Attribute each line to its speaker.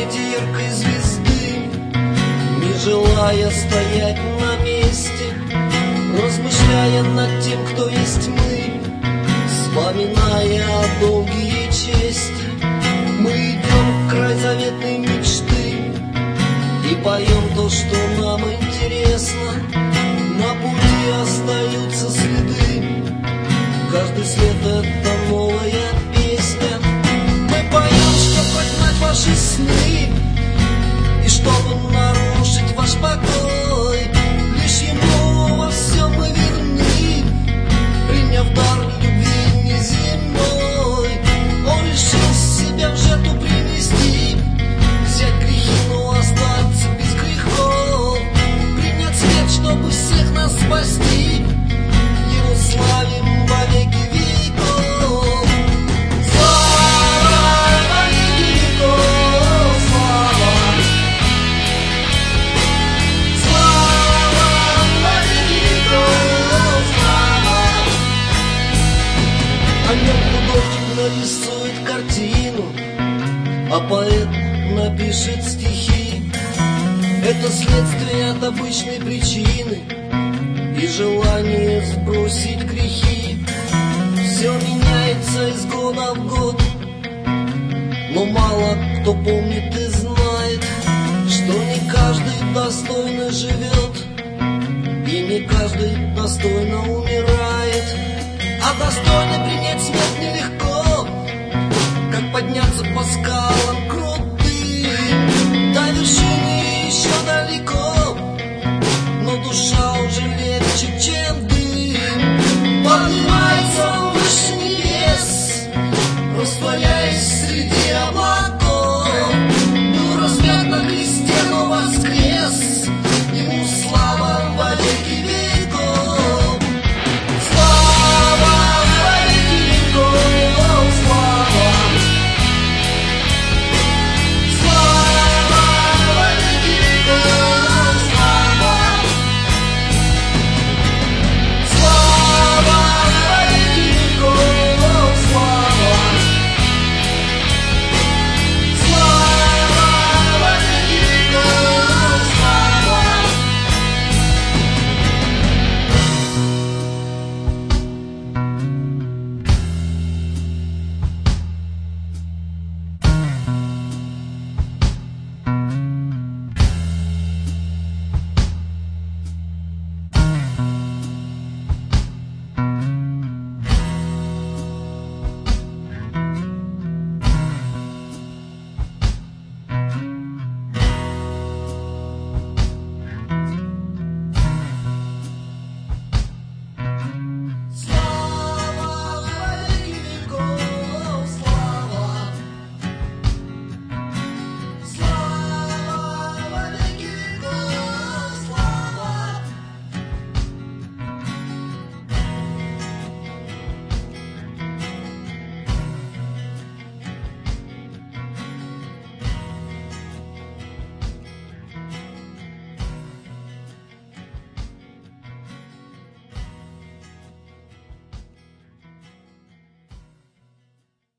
Speaker 1: свете яркой звезды, не желая стоять на месте, размышляя над тем, кто есть мы, вспоминая долгие чести. Мы идем в край заветной мечты и поем то, что нам интересно. На пути остаются следы, каждый след — это новая песня. Мы поем, чтобы прогнать ваши сны и чтобы нарушить ваш покой. Лишь ему во всем мы верны, приняв дар любви неземной. Он решил себя в жертву принести, взять грехи, но остаться без грехов, принять смерть, чтобы всех нас спасти. Его славим во веки веков. Слава во веки веков, слава. Слава во веки веков, слава. О нем художник нарисует картину, а поэт напишет стихи. Это следствие от обычной причины и желание сбросить грехи. Все меняется из года в год, но мало кто помнит и знает, что не каждый достойно живет и не каждый достойно умирает. А достойно